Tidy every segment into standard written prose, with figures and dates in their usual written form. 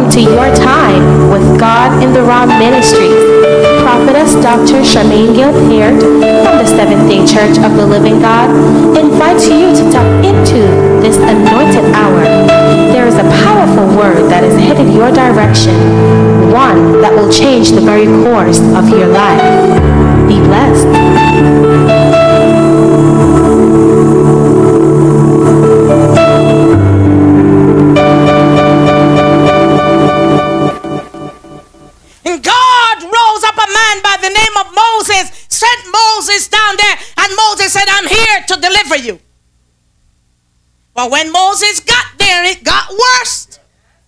to Your Time with God in the Raw Ministries. Prophetess Dr. Charmaine Gilpert from the Seventh-day Church of the Living God invites you to tap into this anointed hour. There is a powerful word that is headed your direction, one that will change the very course of your life. Be blessed. Sent Moses down there, and Moses said, I'm here to deliver you. But when Moses got there, it got worse.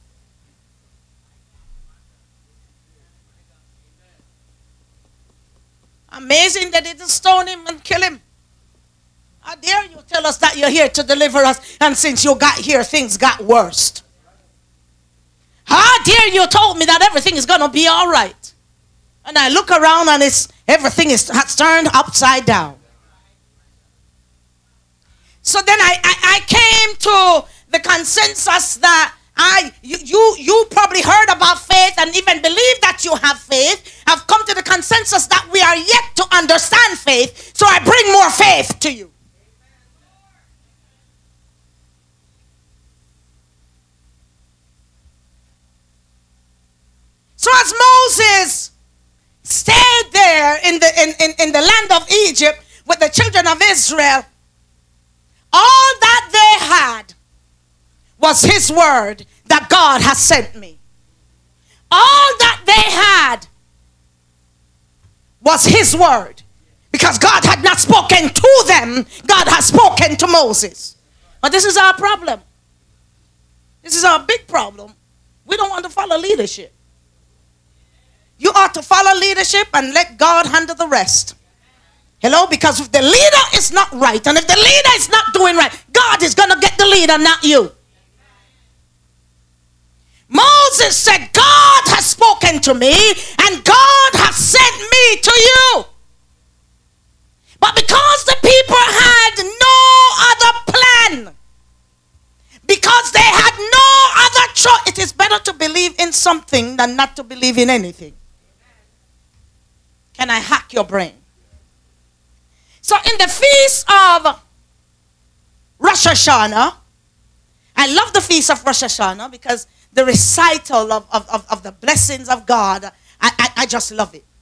Amazing they didn't stone him and kill him. How dare you tell us that you're here to deliver us, and since you got here, things got worse. How dare you told me that everything is going to be all right. And I look around and everything has turned upside down. So then I came to the consensus that you probably heard about faith and even believe that you have faith. I've come to the consensus that we are yet to understand faith. So I bring more faith to you. So as Moses stayed there in the land of Egypt with the children of Israel, all that they had was his word that God has sent me. All that they had was his word, because God had not spoken to them. God has spoken to Moses. But this is our problem. This is our big problem. We don't want to follow leadership. You ought to follow leadership and let God handle the rest. Hello? Because if the leader is not right, and if the leader is not doing right, God is going to get the leader, not you. Moses said, God has spoken to me, and God has sent me to you. But because the people had no other plan, because they had no other choice, it is better to believe in something than not to believe in anything. Can I hack your brain? So in the feast of Rosh Hashanah, I love the feast of Rosh Hashanah because the recital of the blessings of God, I just love it.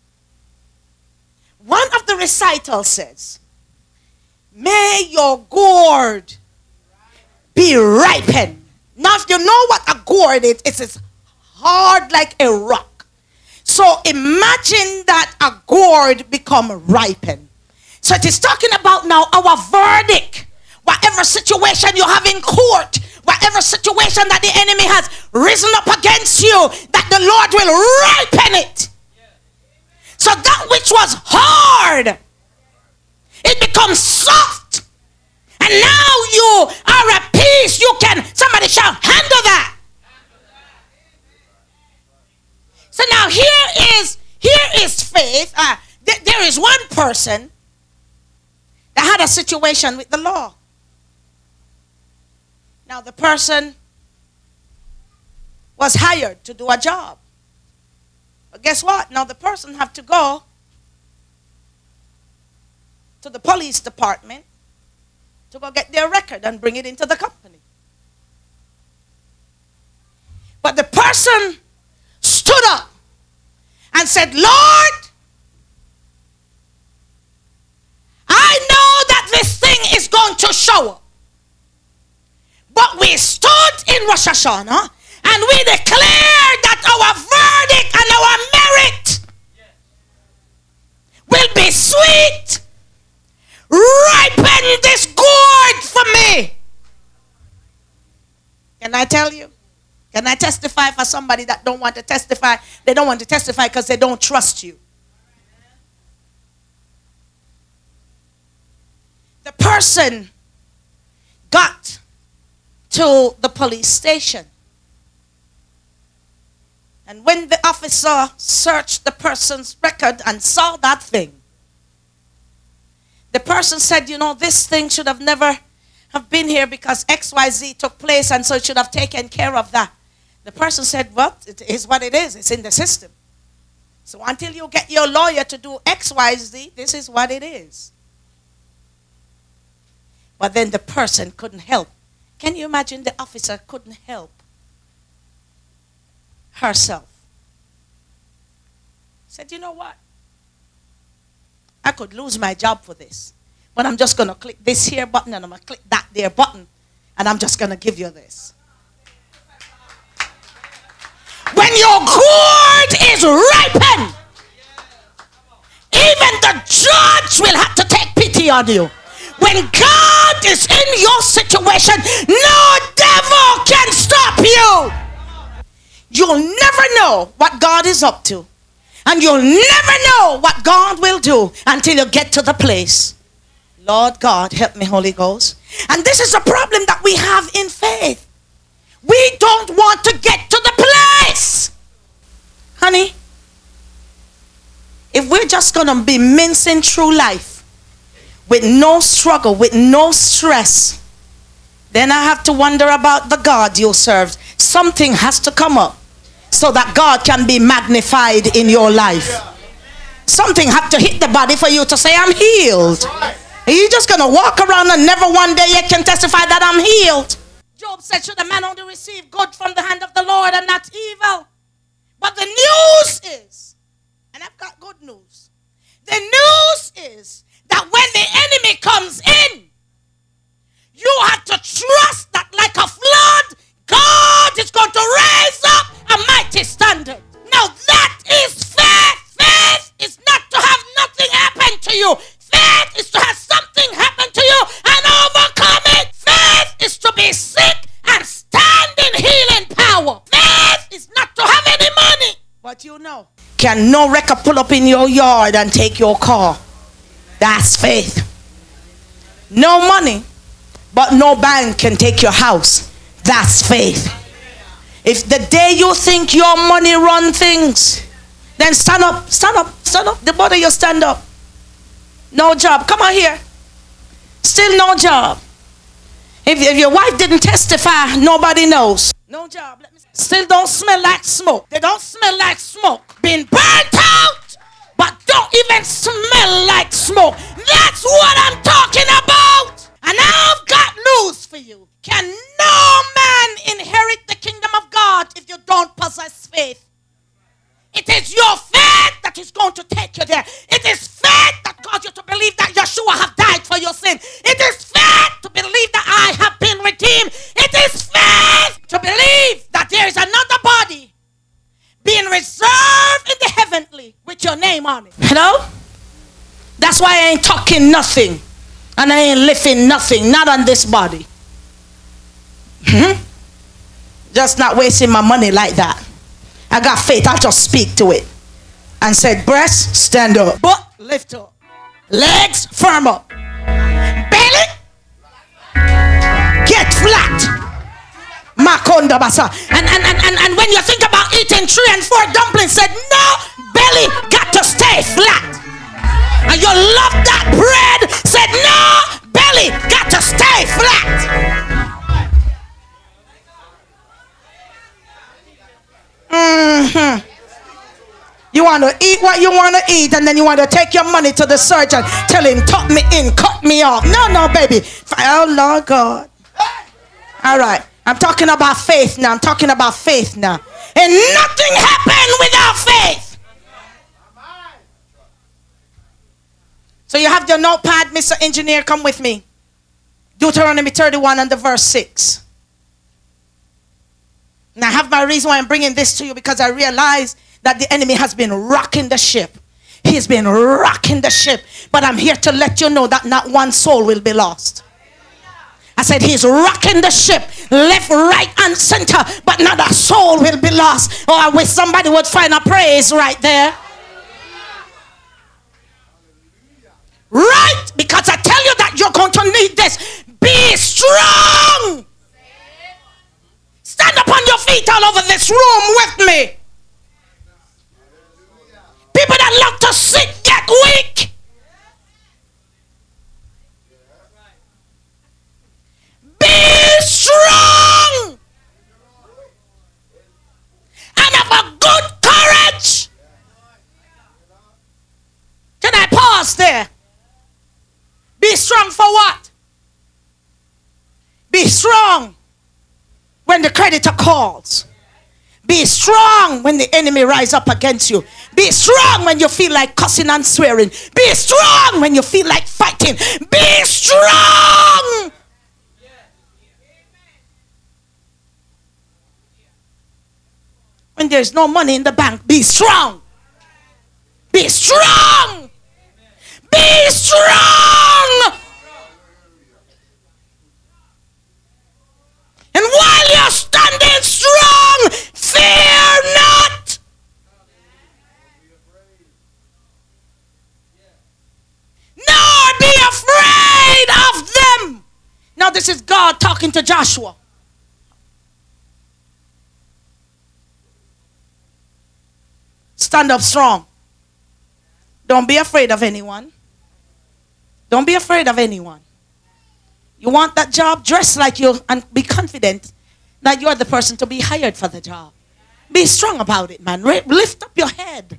One of the recitals says, may your gourd be ripened. Now if you know what a gourd is, it's hard like a rock. So imagine that a gourd become ripened. So it is talking about now our verdict. Whatever situation you have in court, whatever situation that the enemy has risen up against you, that the Lord will ripen it. So that which was hard, it becomes soft. And now you are at peace. You can, somebody shall handle that. So now here is faith. There is one person that had a situation with the law. Now the person was hired to do a job. But guess what? Now the person have to go to the police department to go get their record and bring it into the company. But the person stood up and said, Lord, I know that this thing is going to show up. But we stood in Rosh Hashanah and we declared that our verdict and our merit will be sweet. Ripen this gourd for me. Can I tell you? Can I testify for somebody that don't want to testify? They don't want to testify because they don't trust you. The person got to the police station. And when the officer searched the person's record and saw that thing, the person said, you know, this thing should have never have been here because XYZ took place, and so it should have taken care of that. The person said, well, it is what it is. It's in the system. So until you get your lawyer to do X, Y, Z, this is what it is. But then the person couldn't help. Can you imagine the officer couldn't help herself? Said, you know what? I could lose my job for this. But I'm just going to click this here button and I'm going to click that there button. And I'm just going to give you this. When your gourd is ripened, even the judge will have to take pity on you. When God is in your situation, no devil can stop you. You'll never know what God is up to. And you'll never know what God will do until you get to the place. Lord God, help me, Holy Ghost. And this is a problem that we have in faith. We don't want to get to the place. Honey, if we're just going to be mincing through life with no struggle, with no stress, then I have to wonder about the God you serve. Something has to come up so that God can be magnified in your life. Something has to hit the body for you to say, I'm healed. Are you just going to walk around and never one day you can testify that I'm healed? Job said, should a man only receive good from the hand of the Lord and not evil? But the news is, and I've got good news. The news is that when the enemy comes in, you have to trust that like a flood, God is going to raise up a mighty standard. Now that is faith. Faith is not to have nothing happen to you. Faith is to have something happen to you and overcome it. Faith is to be sick and stand in healing power. Faith is not to have any money. But you know, can no wrecker pull up in your yard and take your car? That's faith. No money, but no bank can take your house. That's faith. If the day you think your money run things, then stand up, stand up, stand up. The body you stand up. No job. Come on here. Still no job. If your wife didn't testify, nobody knows. No job. Still don't smell like smoke. They don't smell like smoke. Been burnt out, but don't even smell like smoke. That's what I'm talking about. And I've got news for you. Can no man inherit the kingdom of God if you don't possess faith? It is your faith that is going to take you there. It is faith that caused you to believe that Yeshua have died for your sin. It is faith to believe that I have been redeemed. It is faith to believe that there is another body being reserved in the heavenly with your name on it. Hello? That's why I ain't talking nothing. And I ain't lifting nothing. Not on this body. Just not wasting my money like that. I got faith. I'll just speak to it. And said, breast, stand up. Butt, lift up. Legs, firm up. Belly, get flat. Makonda basa. And when you think about eating 3 and 4 dumplings, said, no, belly got to stay flat. And you love that bread, said, no, belly got to stay flat. You want to eat what you want to eat, and then you want to take your money to the surgeon, tell him, tuck me in, cut me off. No, baby. Oh, Lord God. All right. I'm talking about faith now. I'm talking about faith now. And nothing happened without faith. So you have your notepad, Mr. Engineer, come with me. Deuteronomy 31 and the verse 6. Now I have my reason why I'm bringing this to you, because I realize that the enemy has been rocking the ship. He's been rocking the ship. But I'm here to let you know that not one soul will be lost. I said he's rocking the ship left, right, and center, but not a soul will be lost. Or I wish somebody would find a praise right there. Right? Because I tell you that you're going to need this. Be strong. Stand up on your feet all over this room with me. People that love to sit get weak. Be strong. Be strong for what? Be strong when the creditor calls. Be strong when the enemy rise up against you. Be strong when you feel like cussing and swearing. Be strong when you feel like fighting. Be strong. When there's no money in the bank, be strong. Be strong. Be strong. And while you're standing strong, fear not. Nor be afraid of them. Now this is God talking to Joshua. Stand up strong. Don't be afraid of anyone. Don't be afraid of anyone. You want that job? Dress like you and be confident that you're the person to be hired for the job. Be strong about it, man. Lift up your head.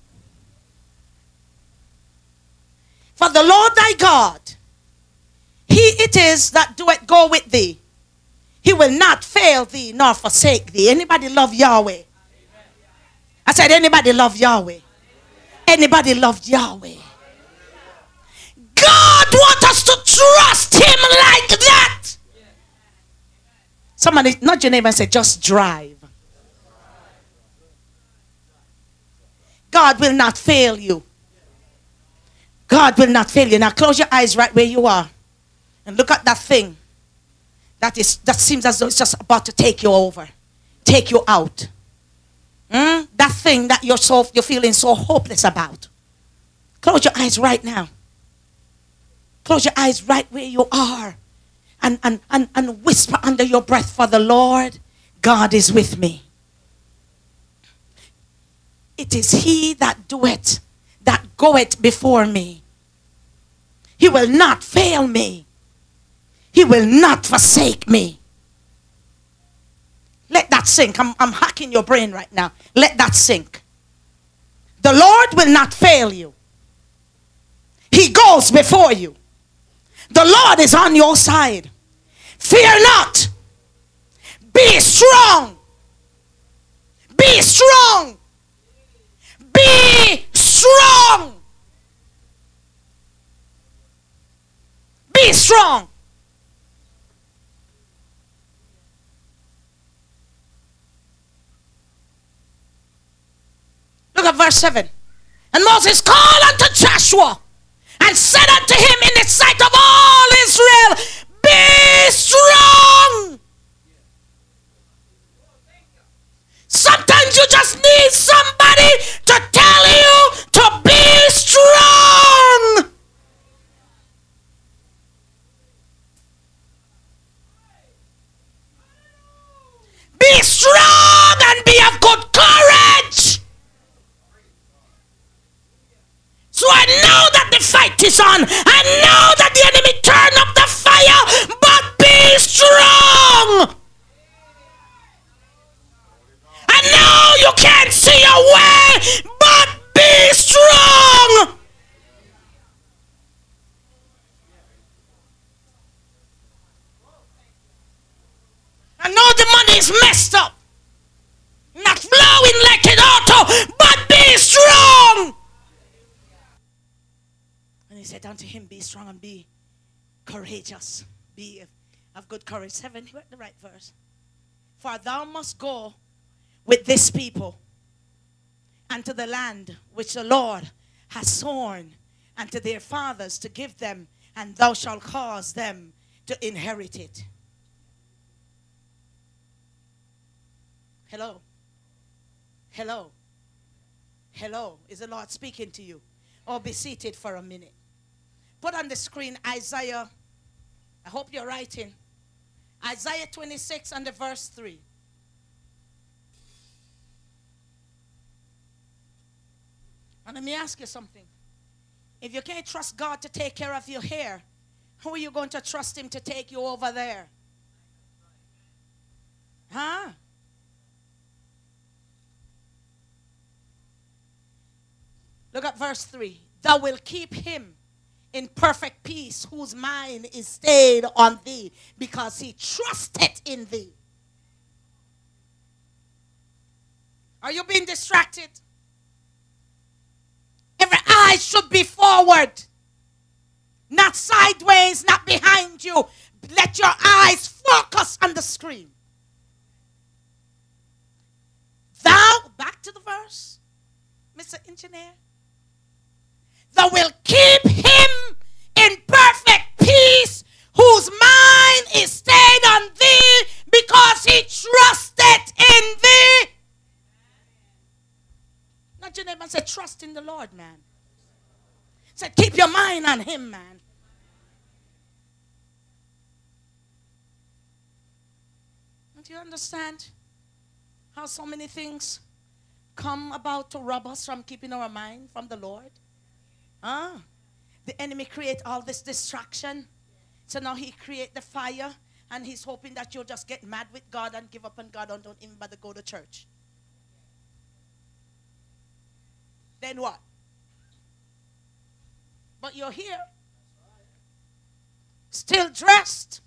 For the Lord thy God, he it is that doeth go with thee. He will not fail thee nor forsake thee. Anybody love Yahweh? I said, anybody love Yahweh? Anybody love Yahweh? God wants us to trust him like that. Somebody nudge your neighbor and say, just drive. God will not fail you. God will not fail you. Now close your eyes right where you are and look at that thing that seems as though it's just about to take you over, take you out. That thing that you're feeling so hopeless about. Close your eyes right now. Close your eyes right where you are and whisper under your breath, for the Lord God is with me. It is he that doeth, that goeth before me. He will not fail me. He will not forsake me. Let that sink. I'm hacking your brain right now. Let that sink. The Lord will not fail you. He goes before you. The Lord is on your side. Fear not. Be strong. Be strong. Be strong. Be strong. Look at verse 7. And Moses called unto Joshua and said unto him in the sight of all Israel, be strong. Sometimes you just need somebody to tell you to be strong. Be strong and be of good courage. So I know that the fight is on. I know that the enemy turn up the fire, but be strong. I know you can't see your way, but be strong. I know the money is messed up, not flowing like it ought to, but be strong. And he said unto him, be strong and be courageous. Be of good courage. 7, the right verse. For thou must go with this people unto the land which the Lord has sworn unto their fathers to give them, and thou shalt cause them to inherit it. Hello. Hello. Hello. Is the Lord speaking to you? Or be seated for a minute. Put on the screen Isaiah. I hope you're writing. Isaiah 26 and the verse 3. And let me ask you something. If you can't trust God to take care of your hair, how are you going to trust him to take you over there? Huh? Look at verse 3. Thou wilt keep him in perfect peace, whose mind is stayed on thee, because he trusted in thee. Are you being distracted? Every eye should be forward, not sideways, not behind you. Let your eyes focus on the screen. Thou, back to the verse, Mr. Engineer. Thou will keep him in perfect peace, whose mind is stayed on thee, because he trusted in thee. Not your neighbor and say, trust in the Lord, man. Say, keep your mind on him, man. Do you understand how so many things come about to rob us from keeping our mind from the Lord? The enemy create all this distraction. So now he create the fire, and he's hoping that you'll just get mad with God and give up on God and don't even bother go to church. Then what? But you're here, still dressed,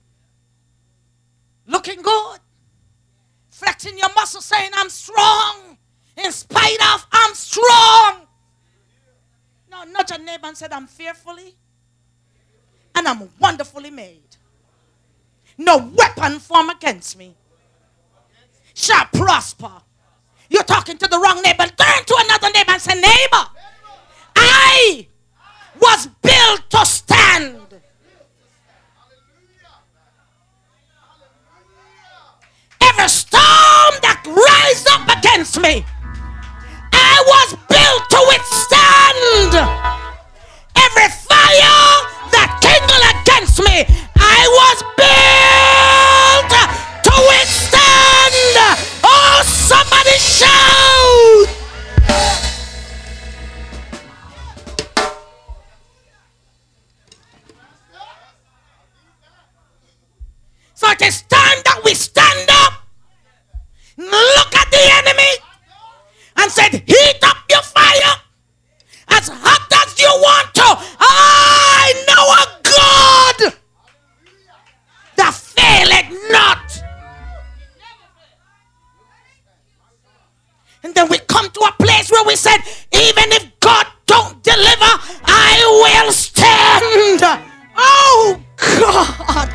looking good, flexing your muscles, saying, I'm strong, in spite of I'm strong. No, not your neighbor and said, I'm fearfully and I'm wonderfully made. No weapon formed against me shall prosper. You're talking to the wrong neighbor. Turn to another neighbor and say, neighbor, I was built to stand. Every storm that rise up against me, I was built to withstand. Every fire that kindled against me, I was built to withstand. Oh, somebody shout. So it is time that we stand up, look at the enemy, and said, heat up your fire as hot as you want to. I know a God that faileth not. And then we come to a place where we said, even if God don't deliver, I will stand. Oh God.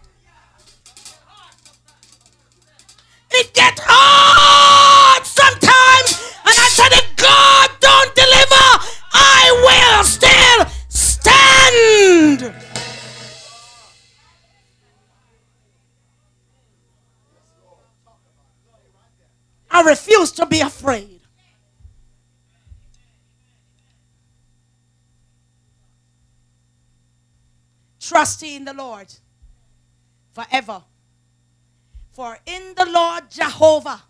It gets hard sometimes. And I said, if God don't deliver, I will still stand. I refuse to be afraid. Trust ye in the Lord forever. For in the Lord Jehovah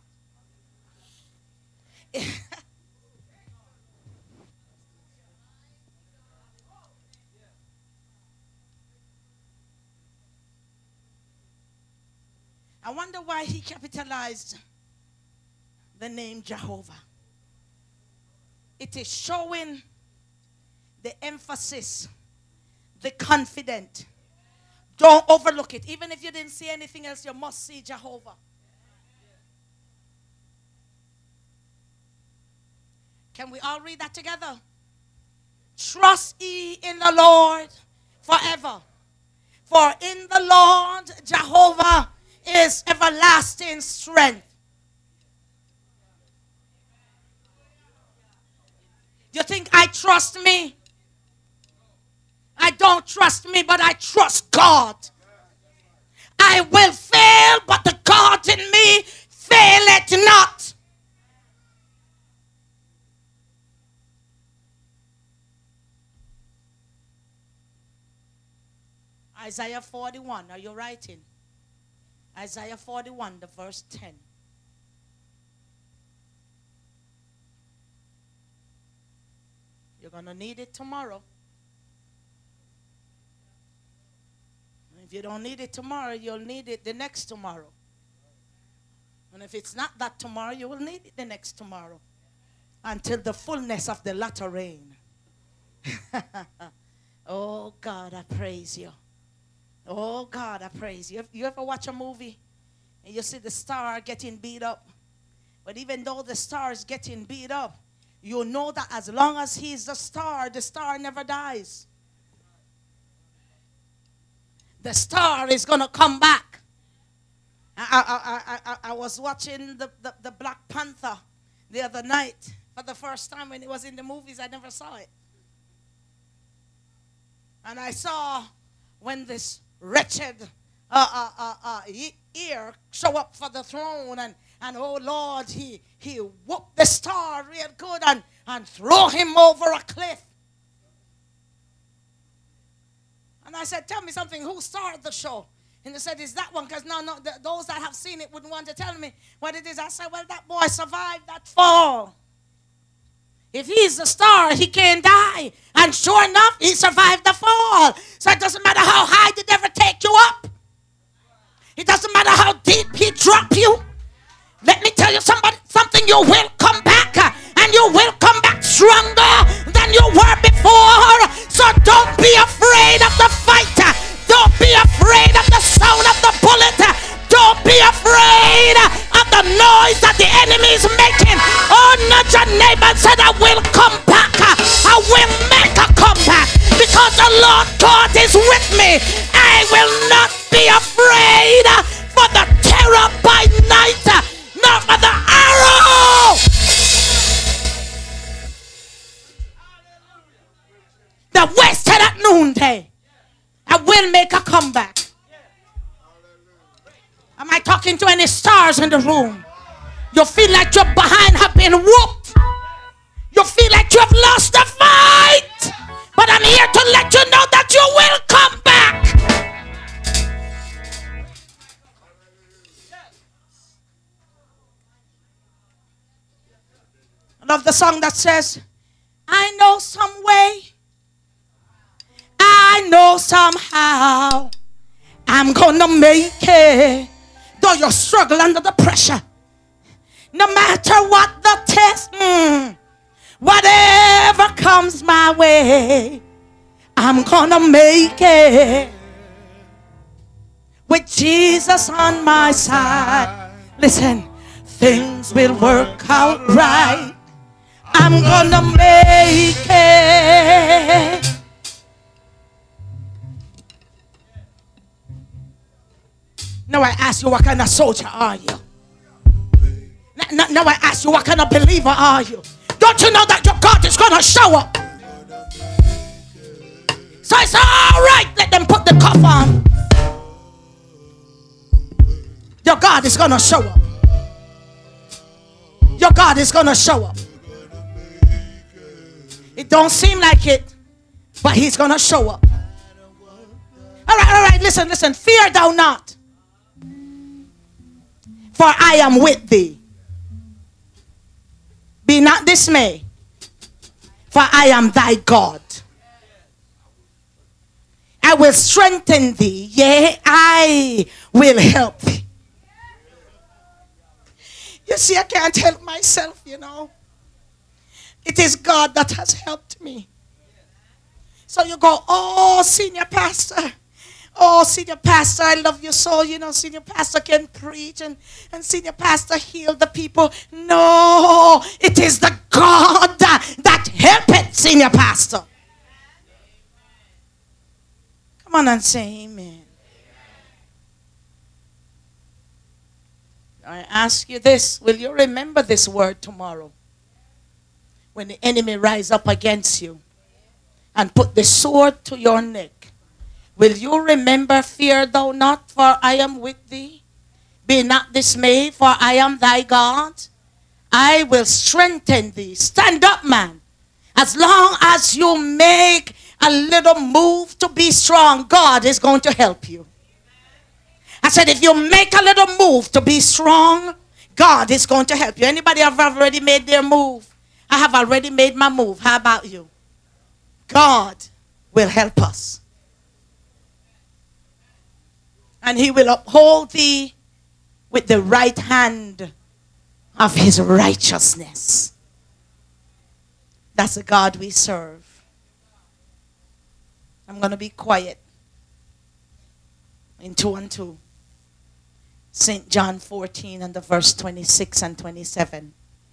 I wonder why he capitalized the name Jehovah. It is showing the emphasis, the confident. Don't overlook it. Even if you didn't see anything else, you must see Jehovah. Can we all read that together? Trust ye in the Lord forever. For in the Lord Jehovah is everlasting strength. You think I trust me? I don't trust me, but I trust God. I will fail, but the God in me faileth not. Isaiah 41, are you writing? Isaiah 41, the verse 10. You're going to need it tomorrow. If you don't need it tomorrow, you'll need it the next tomorrow. And if it's not that tomorrow, you will need it the next tomorrow. Until the fullness of the latter rain. Oh God, I praise you. Oh God, I praise you. You ever watch a movie and you see the star getting beat up? But even though the star is getting beat up, you know that as long as he's the star never dies. The star is going to come back. I was watching the Black Panther the other night for the first time. When it was in the movies, I never saw it. And I saw when this wretched ear show up for the throne, and oh Lord, he whooped the star real good and threw him over a cliff. And I said, tell me something, who starred the show? And they said, it's that one, because those that have seen it wouldn't want to tell me what it is. I said, well, that boy survived that fall. If he's the star, he can't die. And sure enough, he survived the fall. So it doesn't matter how high the devil take you up. It doesn't matter how deep he drop you. Let me tell you something, you will come back. And you will come back stronger than you were before. So don't be afraid of the fight. Don't be afraid of the sound of the bullet. Don't be afraid of the noise that the enemy is making. Oh, nudge your neighbor and said, I will come back. I will make a comeback because the Lord God is with me. I will not be afraid for the terror by night, nor for the arrow that wasted at noonday. I will make a comeback. Am I talking to any stars in the room? You feel like your behind have been whooped. You feel like you have lost the fight. But I'm here to let you know that you will come back. I love the song that says, I know some way, I know somehow, I'm gonna make it. Though you struggle under the pressure, no matter what the test, whatever comes my way, I'm gonna make it. With Jesus on my side, listen, things will work out right. I'm gonna make it. Now I ask you, what kind of soldier are you? Now I ask you, what kind of believer are you? Don't you know that your God is going to show up? So I said, all right, let them put the cuff on. Your God is going to show up. Your God is going to show up. It don't seem like it, but he's going to show up. All right, listen. Fear thou not, for I am with thee. Be not dismayed, for I am thy God. I will strengthen thee, yea, I will help thee. You see, I can't help myself, you know. It is God that has helped me. So you go, oh, senior pastor. Oh, senior pastor, I love you so. You know, senior pastor can preach and senior pastor heal the people. No, it is the God that helpeth senior pastor. Come on and say amen. I ask you this. Will you remember this word tomorrow? When the enemy rise up against you and put the sword to your neck. Will you remember, fear thou not, for I am with thee? Be not dismayed, for I am thy God. I will strengthen thee. Stand up, man. As long as you make a little move to be strong, God is going to help you. I said, if you make a little move to be strong, God is going to help you. Anybody have already made their move? I have already made my move. How about you? God will help us. And he will uphold thee with the right hand of his righteousness. That's the God we serve. I'm going to be quiet. In 2 and 2. St. John 14 and the verse 26 and 27.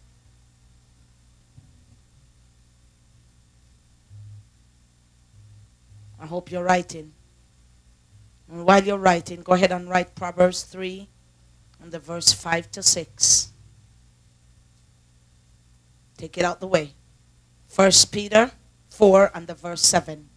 I hope you're writing. And while you're writing, go ahead and write Proverbs 3 and the verse 5 to 6. Take it out the way. 1 Peter 4 and the verse 7.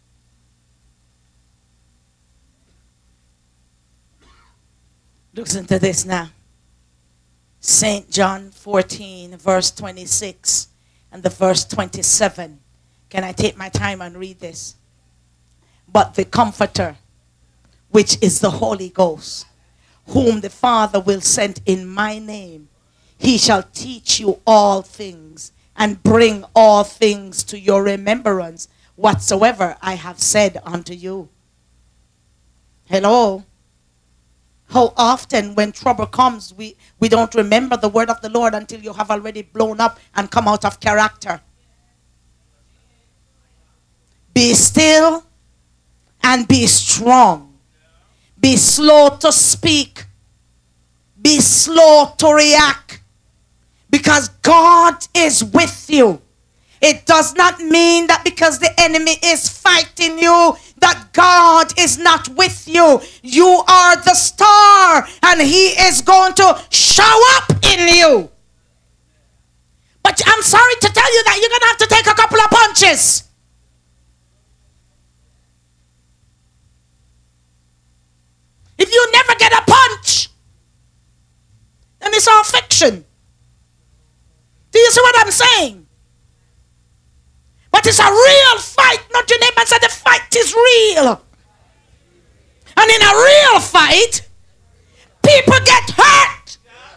Listen to this now. St. John 14 verse 26 and the verse 27. Can I take my time and read this? But the Comforter, which is the Holy Ghost, whom the Father will send in my name, he shall teach you all things and bring all things to your remembrance whatsoever I have said unto you. Hello? How often when trouble comes, we don't remember the word of the Lord until you have already blown up and come out of character. Be still and be strong. Be slow to speak. Be slow to react. Because God is with you. It does not mean that because the enemy is fighting you, that God is not with you. You are the star, and he is going to show up in you. But I'm sorry to tell you that you're going to have to take a couple of punches. If you never get a punch, then it's all fiction. Do you see what I'm saying? But it's a real fight. Not your neighbor and say the fight is real. And in a real fight, people get hurt.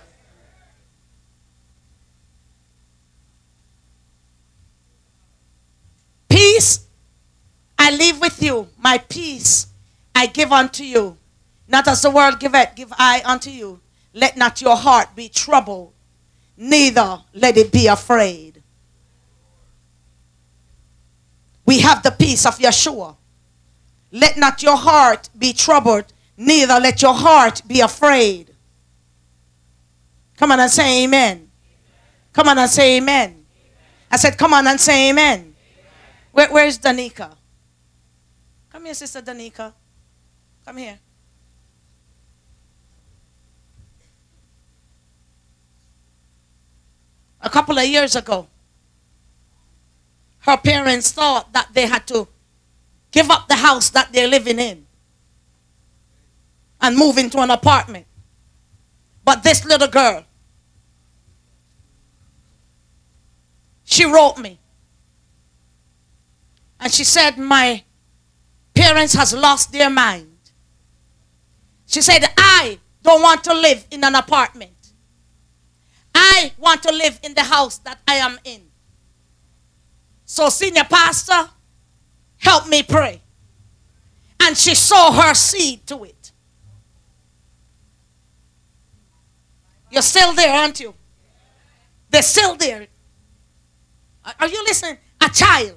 Peace I leave with you. My peace I give unto you. Not as the world giveth, give I unto you. Let not your heart be troubled, neither let it be afraid. We have the peace of Yeshua. Let not your heart be troubled, neither let your heart be afraid. Come on and say amen. Come on and say amen. I said, come on and say amen. Where's Danica? Come here, Sister Danica. Come here. A couple of years ago, her parents thought that they had to give up the house that they're living in and move into an apartment. But this little girl, she wrote me. And she said, my parents has lost their mind. She said, I don't want to live in an apartment. I want to live in the house that I am in. So, senior pastor, help me pray. And she sowed her seed to it. You're still there, aren't you? They're still there. Are you listening? A child.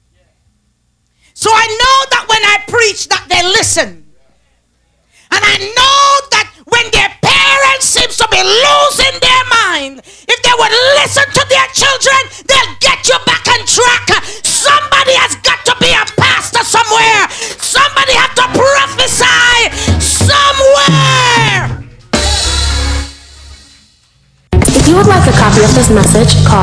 So I know that when I preach that they listen. And I know that when their parents seems to be losing their mind, if they would listen to their children, they'll get you back on track. Somebody has got to be a pastor somewhere. Somebody has to prophesy somewhere. If you would like a copy of this message, call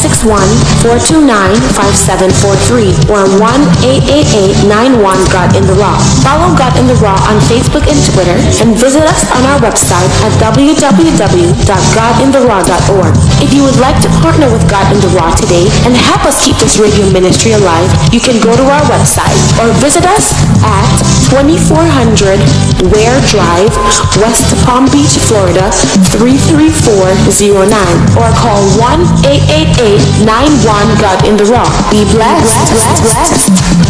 561-429-5743 or 1-888-91-GOD-IN-THE-RAW. Follow God in the Raw on Facebook and Twitter, and visit us on our website at www.godintheraw.org. If you would like to partner with God in the Raw today and help us keep this radio ministry alive, you can go to our website or visit us at 2400 Ware Drive, West Palm Beach, Florida 33409, or call 1-888-91-GOD-IN-THE-RAW. Be blessed.